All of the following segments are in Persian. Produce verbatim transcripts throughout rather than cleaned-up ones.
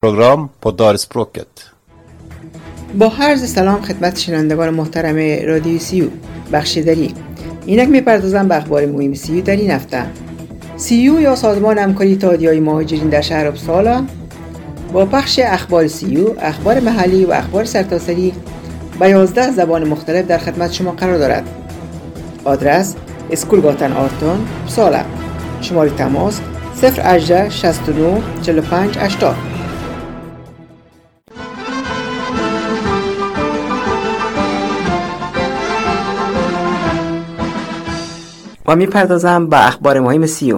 program på Dalspråket. با عرض سلام خدمت شنوندگان محترم رادیو سیو بخشیداری. اینک میپردازم به اخبار مهم سیو در این هفته. سیو یا سازمان همکاری اتحادیه‌های مهاجرین در شهر اپسالا با پخش اخبار سیو، اخبار محلی و اخبار سرتاسری به یازده زبان مختلف در خدمت شما قرار دارد. آدرس اسکولگاتن آرتون اپسالا. شماره تماس صفر هجده شصت و نه چهل و پنج هشتاد. و میپردازم به اخبار مهم سیو.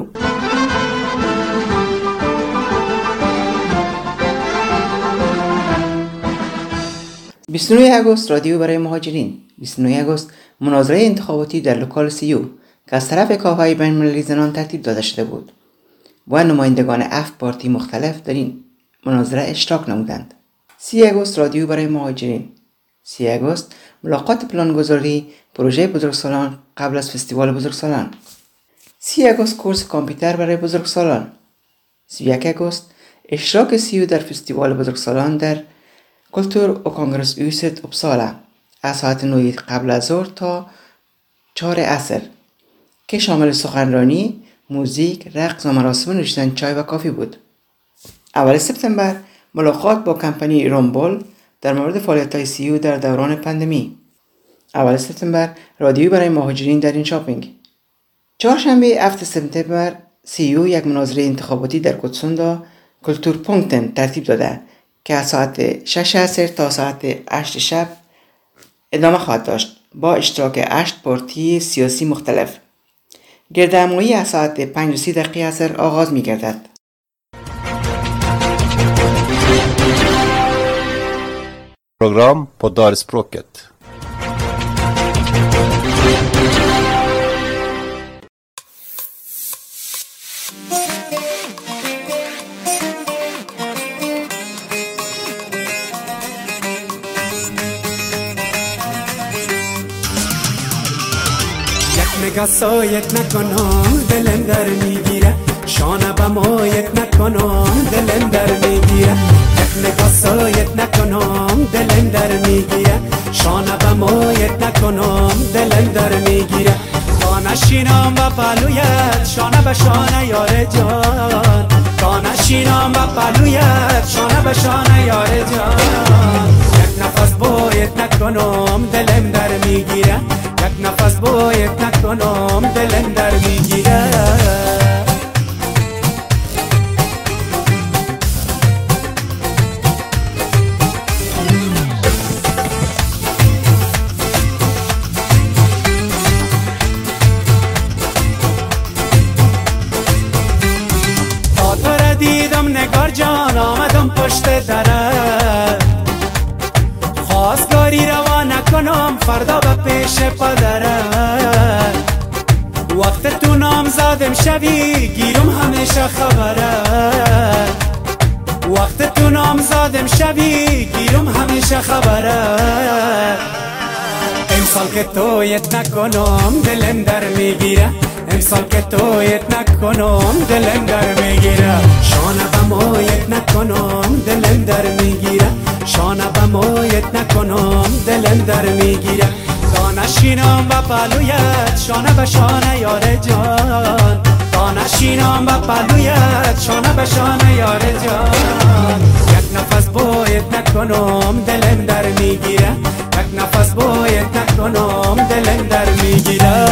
بیست و نه آگوست رادیو برای مهاجرین. بیست و نه آگوست مناظره انتخاباتی در لوکال سیو که از طرف کاخهای بین‌المللی زنان ترتیب داده شده بود و نمایندگان اف پارتی مختلف در این مناظره اشتراک نمودند. سی آگوست رادیو برای مهاجرین. سی آگوست ملاقات پلانگذاری پروژه بزرگسالان قبل از فستیوال بزرگسالان. سی آگوست کورس کامپیوتر برای بزرگسالان. سی و یک آگوست اشتراک سیو در فستیوال بزرگسالان در کلتور و کانگرس اوست اپسالا از ساعت نه قبل از ظهر تا چهار عصر که شامل سخنرانی، موزیک، رقص و مراسم نوشیدن چای و کافی بود. اول سپتامبر ملاقات با کمپانی رومبول در مورد فعالیت‌های سیو در دوران پاندمی. اول سپتامبر رادیو برای مهاجرین در این شاپینگ. چهارشنبه هفتم سپتامبر سیو یک مناظره انتخاباتی در کوتسوندا کلتور پونکتن ترتیب داده که از ساعت شش عصر تا ساعت هشت شب ادامه خواهد داشت با اشتراک هشت پارتی سیاسی مختلف. گردهمایی از ساعت پنج و سی دقیقه عصر آغاز می گردد. Program på Dalspråket. نگاسایت نکنم دلم در میگیره، شانه با مایت نکنم دلم در میگیره. یک نگاسایت نکنم دلم در میگیره، شانه با مایت نکنم دلم در میگیره. تا نشینم با پلویت شانه به شانه یار جان، تا نشینم با پلویت شانه به شانه یار جان. یک نفس باید نکنم دلم در میگیره، یک نفس باید نکنم دلم در میگیره. تا تو را دیدم نگار جان آمدم پشت درت، خواستگاری روا نکنم فردا به پیش پدرت. وقت تو نامزادم شوی گیرم همیشه خبرت، وقت تو نامزادم شوی گیرم همیشه خبرت. امسال که تویت نکنم دلم در میگیره، امسال که تویت نکنم دلم در میگیره. شانه به مایت نکنم دلم در میگیره، شانه به مایت نکنم دلم در میگیره. تا نشینم با پلویت شانه به شانه یار جان، تا نشینم با پلویت شانه به شانه یار جان. یک نفس باید نکنم دلم در میگیره، یک نفس باید نکنم دلم در میگیره.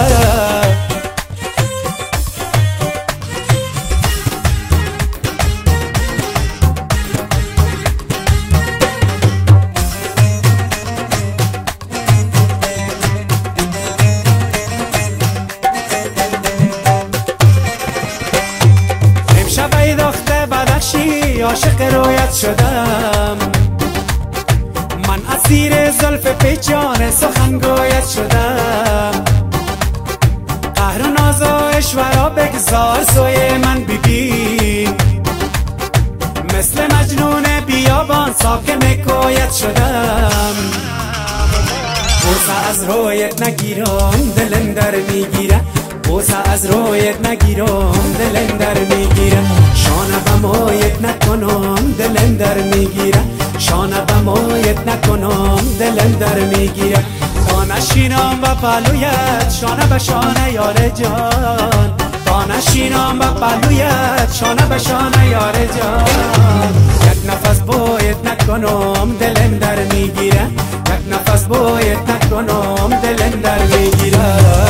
عاشق رویت شدم، من اسیر زلف پیچان سخنگویت شدم. قهر و ناز و اشورا بگذار سوی من ببین، مثل مجنون بیابان ساکن کویت شدم. بوسه از رویت نگیرم دلم در میگیره، بوسه از رویت نگیرم دلم در میگیره شانه به مویت نکنم دلم در میگیره شانه به مویت نکنم دلم در میگیره تا نشینم و پلویت شانه به شانه یار جان تا نشینم و پلویت شانه به شانه یار جان یک نفس بویت نکنم دلم در میگیره یک نفس بویت نکنم دلم در میگیره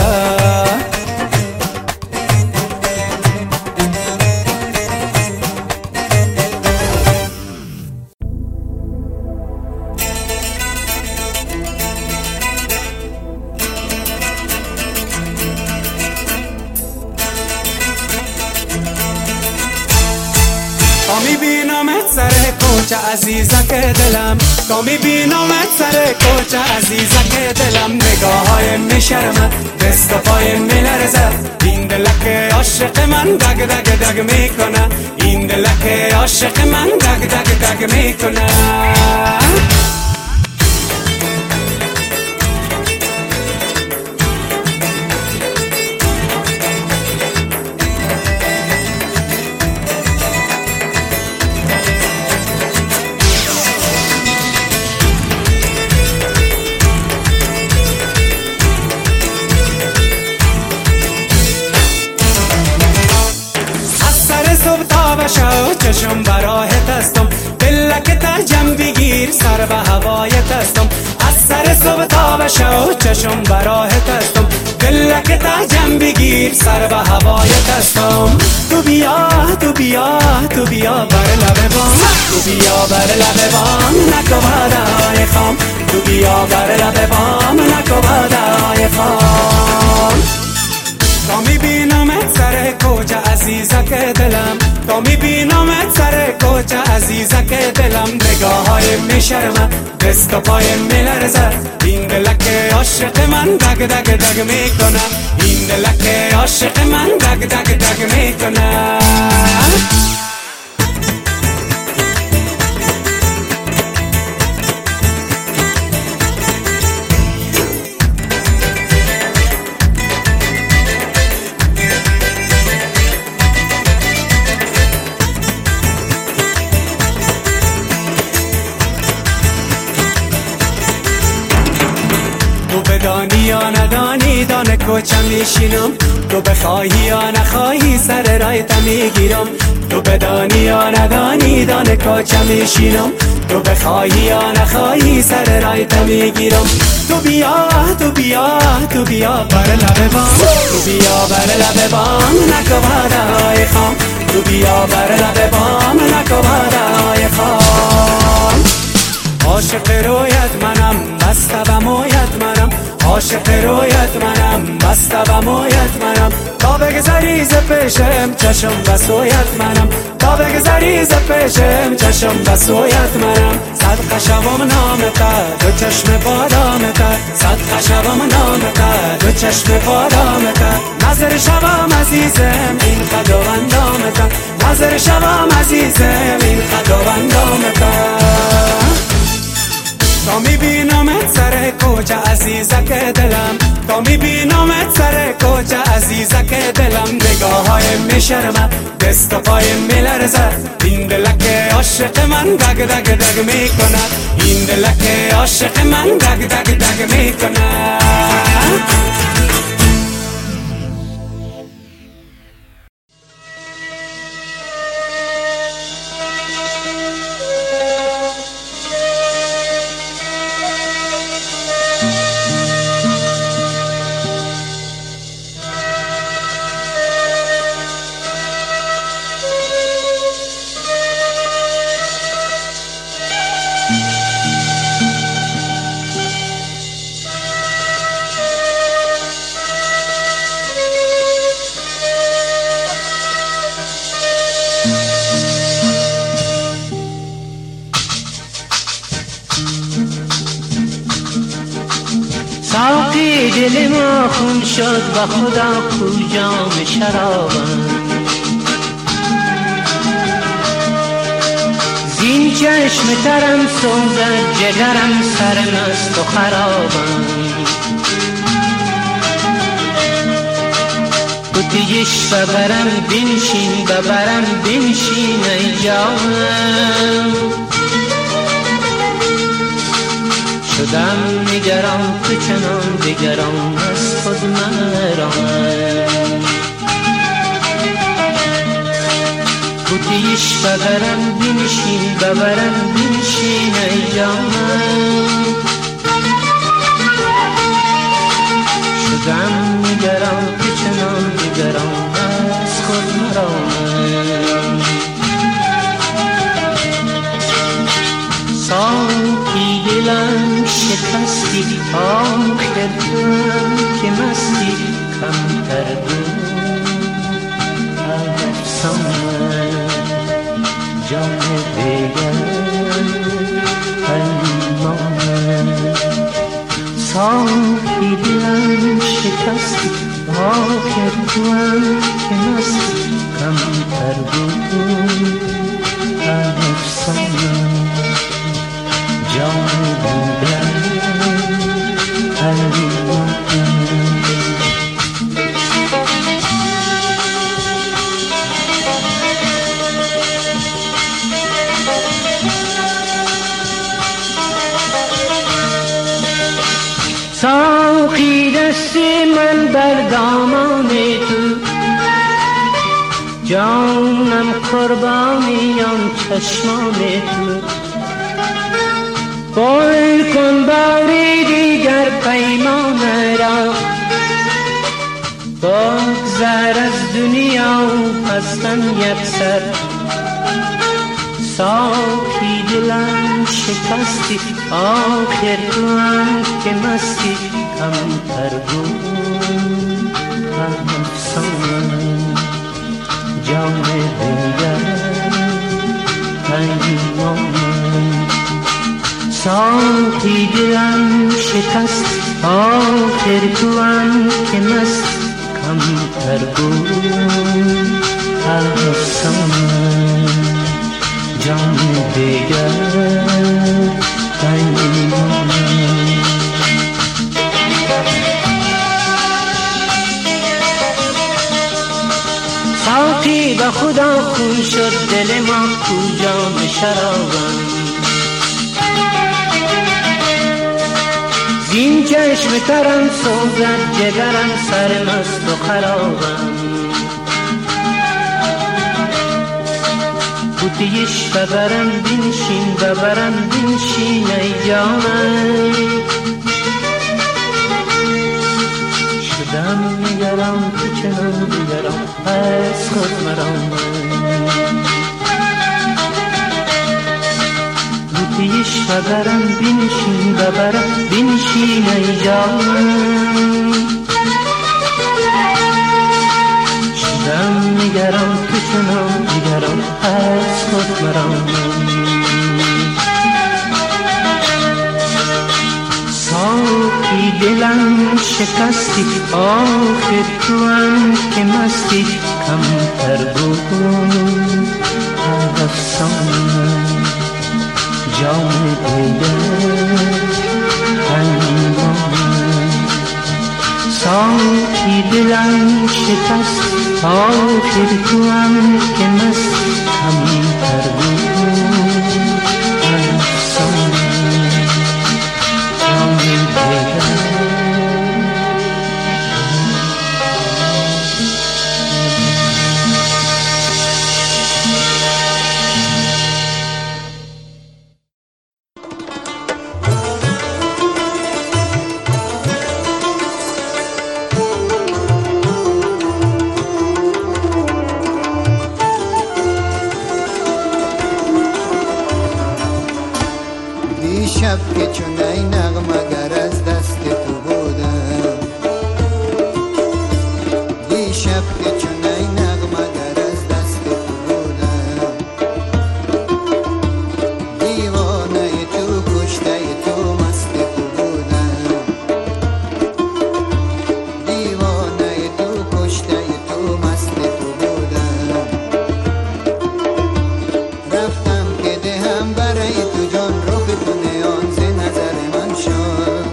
تا میبینمت سر کوچه عزیزک دلم تا میبینمت سر کوچه عزیزک دلم نگاه های میشرمه دست و پای میلرزه این دلک عاشق من دگ دگ دگ میکنه این دلک عاشق من دگ دگ دگ میکنه چشم براهت هستم دلک ترجم بگیر سر به هوایت هستم از سر صبح تا به شو چشم براهت هستم دلک ترجم بگیر سر به هوایت هستم تو بیا تو بیا تو بیا بر لب بام تو بیا بر لب بام نکو بادای خام تو بیا بر لب بام نکو بادای خام تا میبینمت سر کوچه عزیزک دلم تا میبینمت سر کوچه عزیزک دلم نگاه های میشرمه دست و پای میلرزه این دلک عاشق من دگ دگ دگ میکنه این دلک عاشق من دگ دگ دگ میکنه تو بدانی یا ندانی دانه کوچه میشینم تو بخواهی یا نخواهی سر رایت میگیرم تو بدانی یا ندانی دانه کوچه میشینم تو بخواهی یا نخواهی سر رایت میگیرم تو بیا تو بیا تو بیا بر لب بام تو بیا بر لب بام نکو بادای خام تو بیا بر لب بام نکو بادای خام عاشق رویت منم بسته و مویت منم عاشق رویت منم بسته و مویت منم تا بگذری ز پیشم چشم و سویت منم تا بگذری ز پیشم چشم و سویت منم صدقه شوم نامت دو چشم بادامت صدقه شوم نامت دو چشم بادامت نظر شوم عزیزم این قد و اندامت نظر شوم عزیزم این قد و اندامت تا میبینمت سر کوچه عزیزک دلم تا میبینمت سر کوچه عزیزک دلم نگاه های میشرمه دست و پای میلرزه این دلک عاشق من دگ دگ دگ میکنه این دلک عاشق من دگ دگ دگ میکنه ساقی دل ما خون شد و خدا کو جام شرابم زین چشم ترم سوزد جگرم سرمست و خرابم بوتیش ببرم بنشین ببرم بنشین ای جانم شدم نگران تو چنان دگران از خود مرام بوتیش ببرم بنشین ببرم بنشین ای جانم شدم نگران تو چنان دگران از خود مرام ساقی دلم شکستی آخر توام که مستی کمتر بود افسانه جان دیگر حلیمانه ساقی دلم شکستی آخر توام که مستی کمتر بود افسانه جان دیگر حلیمانه ساقی دست من بر دامان تو جانم قربانی آن چشمان تو بول کن باری دیگر پیمان را بگذر از دنیا هستم یک سر ساقی دلم شکستی آخر توام که مستی کمتر بود افسانه جان دیگر حلیمانه ساقی دلم شکست آخر توام که مستی کمتر بود افسانه جان دیگر حلیمانه ساقی به خدا خون شد دل ما کجا به شرابم زین چشم ترم سوزد جگرم سرمست و خرابم بوتیش ببرم بنشین ببرم بنشین ای جانم شدم نگران تو چنان دیگران از خود مرام بوتیش ببرم بنشین ببرم بنشین ای جانم شدم نگران تو چنان دیگران از خود مرام ساقی دلم شکستی آخر توام که مستی کمتر بود افسانه جان دیگر حلیمانه ساقی دلم شکست آخر توام که مستی کمتر بود افسانه جان دیگر شب که چون ای نغمه گر از دست تو بودم دیشب که چون ای نغمه گر از دست تو بودم دیوانه تو کشته تو مست تو بودم دیوانه تو کشته تو مست تو بودم رفتم که دهم برای تو جان رخ تو نیان ز نظر من شد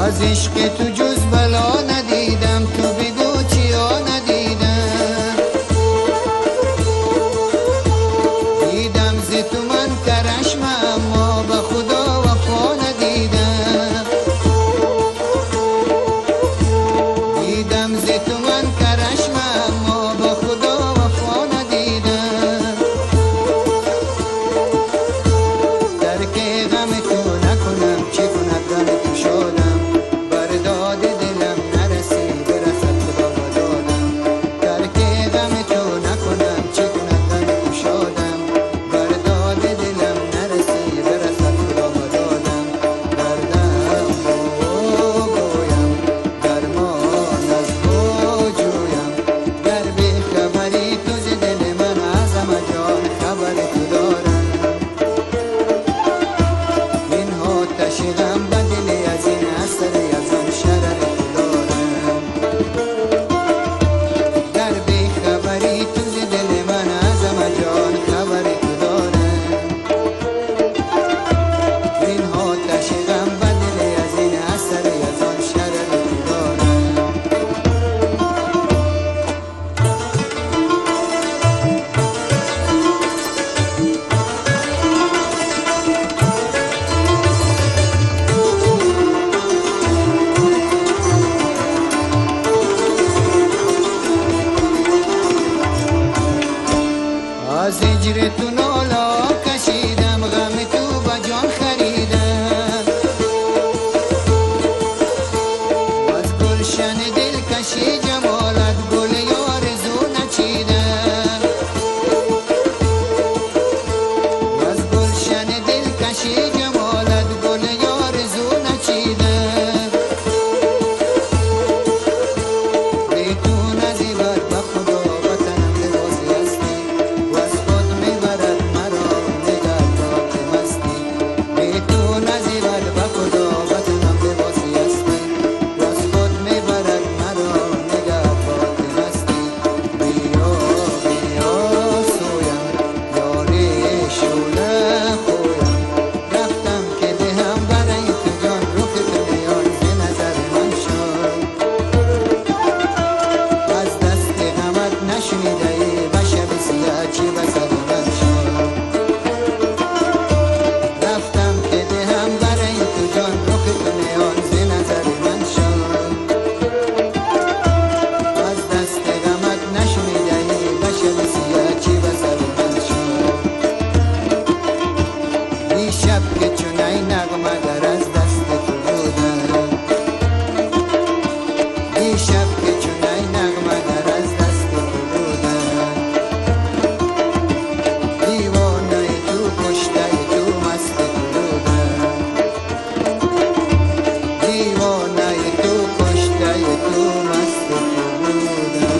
از عشق تو جز بلا ندیدم، تو بگو چیا ندیدم. دیدم ز تو من کرشم اما به خدا وفا ندیدم. دیدم ز تو من کرشم اما به خدا وفا ندیدم. درک غم تو نکنم چه کند غم تو شادم، بر داد دلم نرسی برسد خدا با دادم. درک غم تو نکنم چه کند غم تو شادم، بر داد دلم نرسی برسد خدا با دادم. دردم رو گویم درمان از تو جویم، در بی خبری تو ز دل من از همه جان خبر تو دارم. این آتش غم به دل از این اثر از آن شرر تو دارم. در بی خبری تو ز دل من از همه جان خبر تو دارم. این آتش غم به دل از این اثر از آن شرر تو دارم. از هجر تو نالا کشیدم، غم تو به جان خریدم. و از گلشن دل کشی جمالت گل آرزو نچیدم. و از گلشن دل کشی جمالت گل آرزو نچیدم. بیتون از ایوان به خدا وطنم لباسی هستی، و از خود میبرد مرا نگاه تا که مستی. بیتون از ایوان به خدا وطنم لباسی هستی، و از خود میبرد مرا نگاه تا که مستی. بیا بیا سویم یاری شوله خویم، رفتم که دهم برای تو جان رخ تو میان ز نظر من شد. از دست غمت نشنیده ای به شب سیاه چی به سر من شد. رفتم که دهم برای تو جان رخ تو میان ز نظر من شد. از دست غمت نشنیده ای به شب سیاه چی به سر من شد. دیشب که چونای نغمه در از دست تو بودم، دیشب که چونای نغمه در از دست تو بودم. دیوانه تو کشته تو مست تو بودم. دیوانه تو کشته تو مست تو بودم.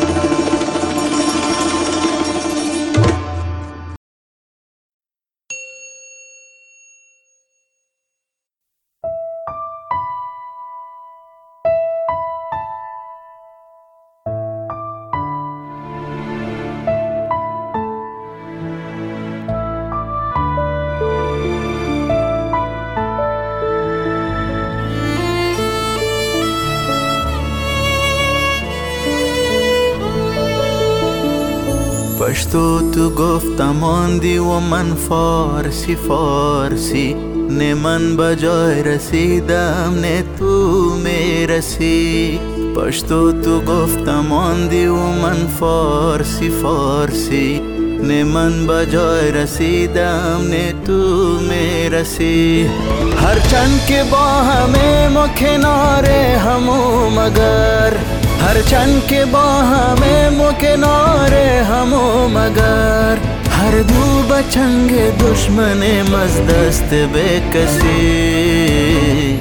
پشتو تو گفتم آندی و من فارسی فارسی، نه من به جای رسیدم نه تو میرسی. پشتو تو گفتم آندی و من فارسی فارسی، نه من به جای رسیدم نه تو میرسی. هرچند که با همه ما کنار همو مگر، هرچند که با همه ما کنار همو مگر، هر دو به چنگ دشمنیم از دست به کسی.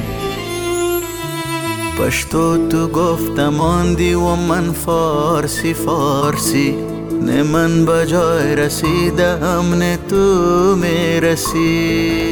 پشتو تو گفتم آندی و من فارسی فارسی، نه من به جای رسیدم نه تو میرسی.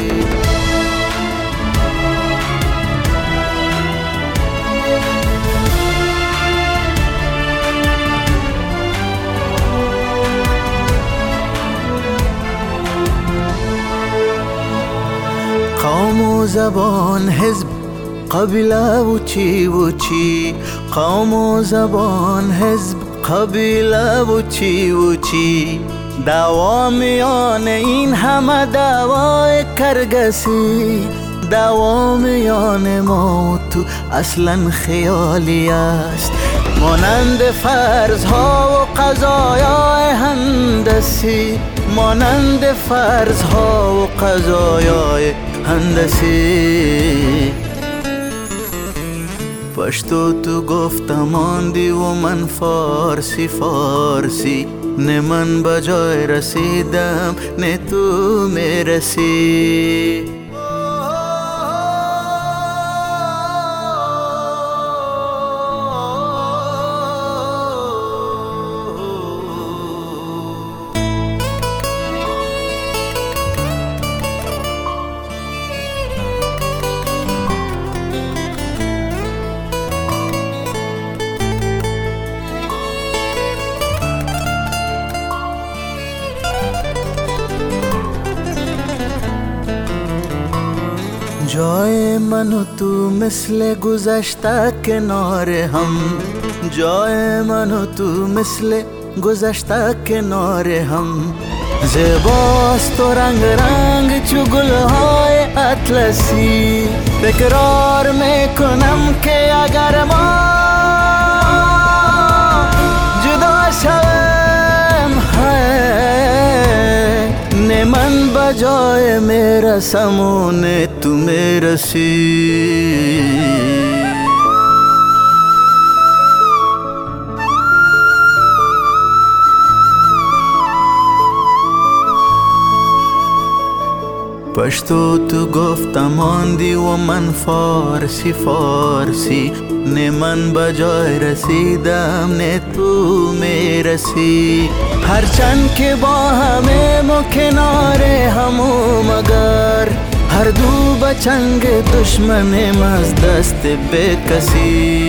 قوم و زبان حزب قبیله و چی و چی، قوم و زبان، حزب، قبیله و چی و چی، دعوا میان این همه دعوای کرگسی، دعوا میان ما و تو اصلا خیالی است، مانند فرضها و قضایای هندسی، مانند فرضها و قضایای هندسی. پشتو تو گفتم آندی و من فارسی فارسی، نه من بجای رسیدم نه تو میرسی. جای من و تو مثل گذشته کنار هم، جای من و تو مثل گذشته کنار هم، زیباست و رنگ رنگ چو گلهای اطلسی، تکرار میکنم که اگر ما جدا شویم نه من بجای میرسم و نه تو میرسی. پشتو تو گفتم آندی و من فارسی فارسی، نه من بجای رسیدم نه تو میرسی. هرچند که با همه ما کنار همو مگر، هر دو بچنگ دشمنیم از دست به کسی.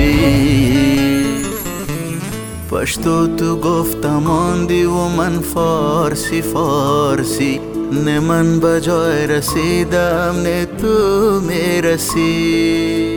پشتو تو گفتم آندی و من فارسی فارسی، نه من بجای رسیدم نه تو میرسی.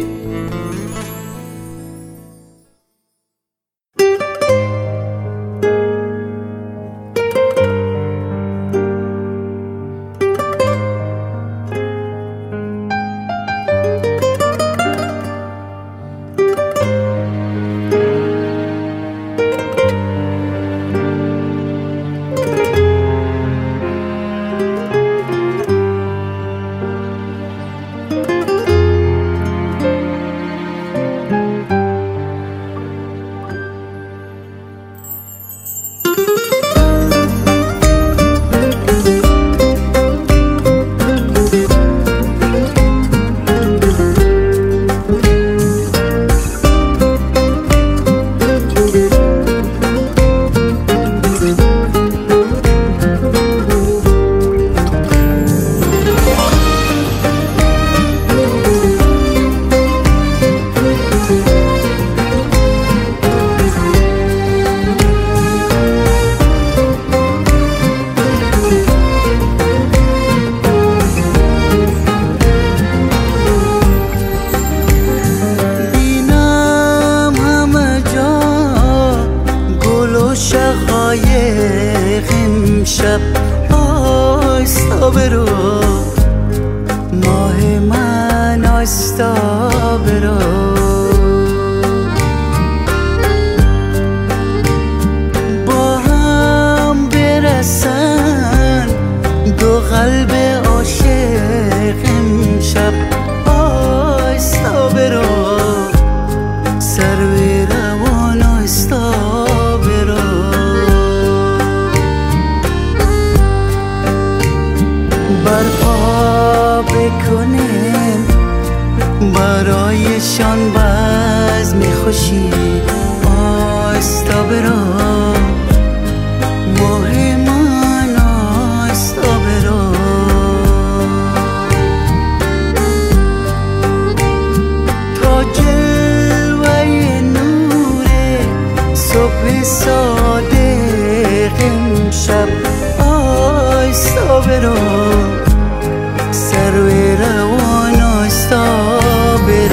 شب آیستا برو، ماه من آیستا برو. با هم برسن دو قلب عاشق امشب آیستا برو، سر به روان آیستا برو. برپا بکنیم برایشان بزم خوشی آیستا برو، ماه من آیستا برو. تا جلوه نور صبح صادق امشب آیستا برو، سر و روان آیستا برو.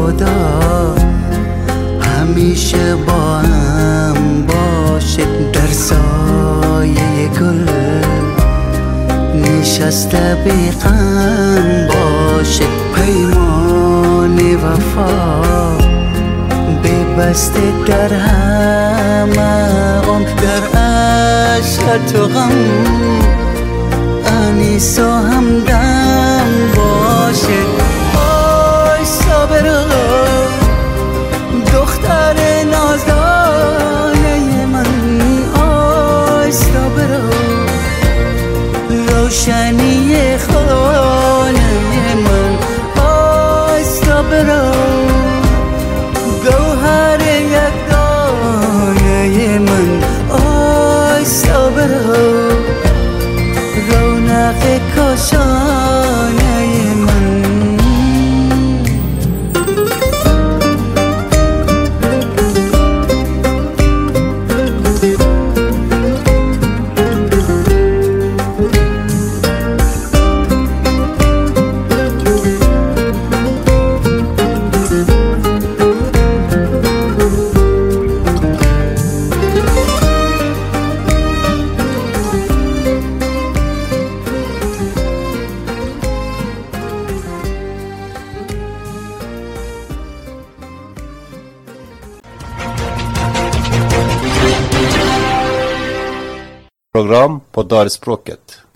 خدا همیشه با هم باشه، در سایه گل نشسته بیغم باشه. پیمان وفا بسته در همه غم، در عشق تو غم انیس و همدم باشه. آی صابرا دختر نازدانه من، آی صابرا روشنی خانه من، آی صابرا گوهر یک دانه من، آی صابرا رونق کاشانه من. Program på Darspråket.